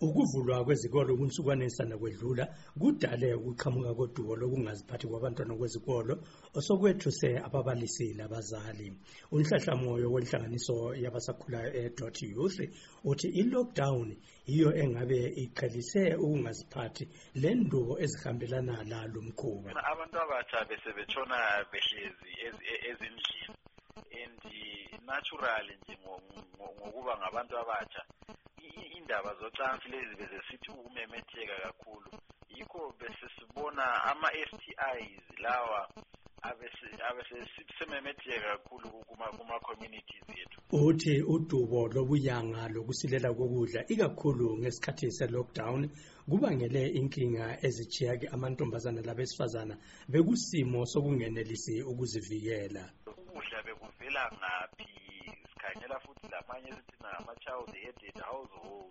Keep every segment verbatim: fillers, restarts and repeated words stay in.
Ukuvulwa kwezikolo kunsukwana esana kwedlula kudale ukuqhamuka kodumo lokungaziphathi kwabantwana kwezikolo osokwethuse ababalisi labazali. Unhlahlamoyo wenhlanganiso yabasakhulayo e-Dot Youth uthi i-lockdown iyo engabe iqhelise ukungaziphathi lendubo ezihambelana lalo mkhuba. Abantu abatsha bese betshona behlezi ezindlini and naturally nje ngokuba ngabantu abatsha indaba zocansi lezi bese sithi ukumemetheka kakhulu yikho bese sibona ama S T Is lawa abese abese sithi sememetheka kakhulu kuma kuma communities yethu. Uthi udubo lobuyanga lokusilela kokudla ikakhulu ngesikhathi se lockdown kubangele inkinga ezichiyake amantombazana labesifazana bekusimo sokungenelisi ukuzivikela. Ukudla bekuvela ngaphi sikhanyela futhi lamanye sithi nama child headed household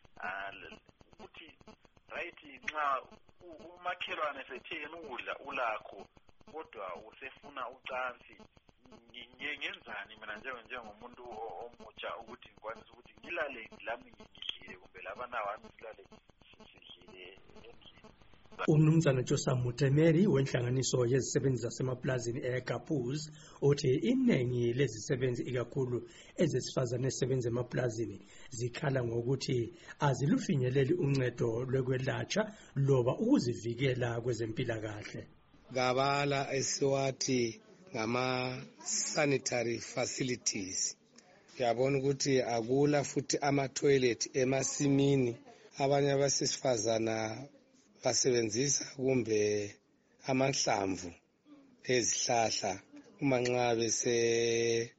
ukuthi right nxa umakhelwane sethena ukudla ulakho kodwa usefuna ucansi ngiyenzani mina njengo njengomuntu omutsha ukuthi ngikwanise ukuthi ngilale lami ngidlile kumbe labana wami silale sidlile endlini. Umnumzana Josa Mutemeri wenhlanganiso yezisebenzi zasemaplazini eGapuz uthi iningi lezisebenzi ikakhulu ezesifazane ezisebenza emaplazini zikhala ngokuthi azilufinyeleli uncedo lwekwelatshwa loba ukuzivikela kwezempilakahle. Gabala esiwathi ngama sanitary facilities yabona ukuthi akula futhi ama toilet emasimini abanye abasifazana basebenzisa kumbe amahlamvu ezihlahla uma nxa bese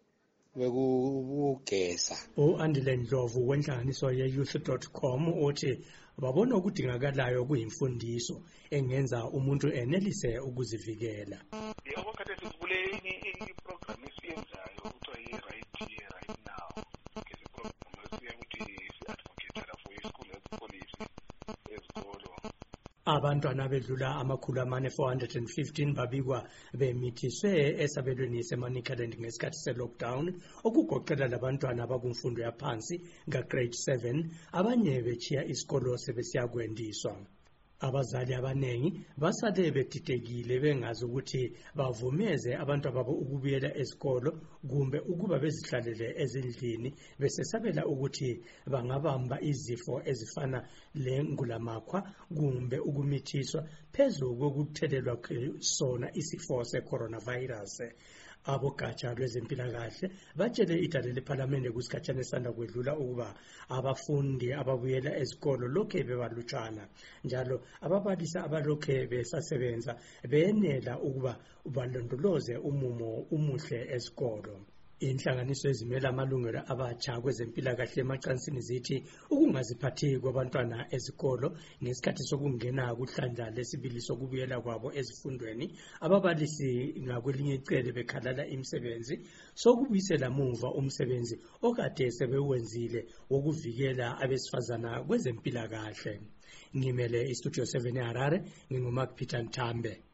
bekugeza. U-Andile Ndlovu wenhlanganiso ye-youth dot com uthi babona ukudingakalayo kuyimfundiso engenza umuntu enelise ukuzivikela. Yabonke sesibule i-program esiyenzayo kuthiwa yi-right here right now. Ngeze program esiyenza ukuthi si-advocate for i-school health policy ezikolo. Abantwana bedlula amakhulu amane four hundred fifteen babikwa bemithiswe esabelweni seManicaland ngesikhathi se-lockdown okugoqela labantwana abakumfundo yaphansi nga-grade seven abanye bechiya isikolo sebesiya kwendiswa. Abazali abanengi basale bedidekile bengazi ukuthi bavumeze abantu ababo ukubuyela esikolo kumbe ukuba bezihlalele ezindlini besesabela ukuthi bangabamba izifo ezifana lengulamakhwa kumbe ukumithiswa phezu kokuthelelwa sona isifo se-coronavirus. Abogatsha lwezempilakahle batshele idale lephalamende kusikhatshana esanda kwedlula ukuba abafundi ababuyela ezikolo lokhe bebalutshwana njalo ababalisi abalokhe besasebenza benela ukuba balondoloze umumo umuhle ezikolo. Inhlanganiso ezimela amalungelo abatsha kwezempilakahle emacansini zithi ukungaziphathi kwabantwana ezikolo ngesikhathi sokungena kuhlandla lesibili sokubuyela kwabo ezifundweni ababalisi ngakwelinye icele bekhalala imisebenzi sokubuyisela muva umsebenzi okade sebewenzile wokuvikela abesifazana kwezempilakahle. Ngimele istudio seven eHarare, nginguMark Peter Ntambe.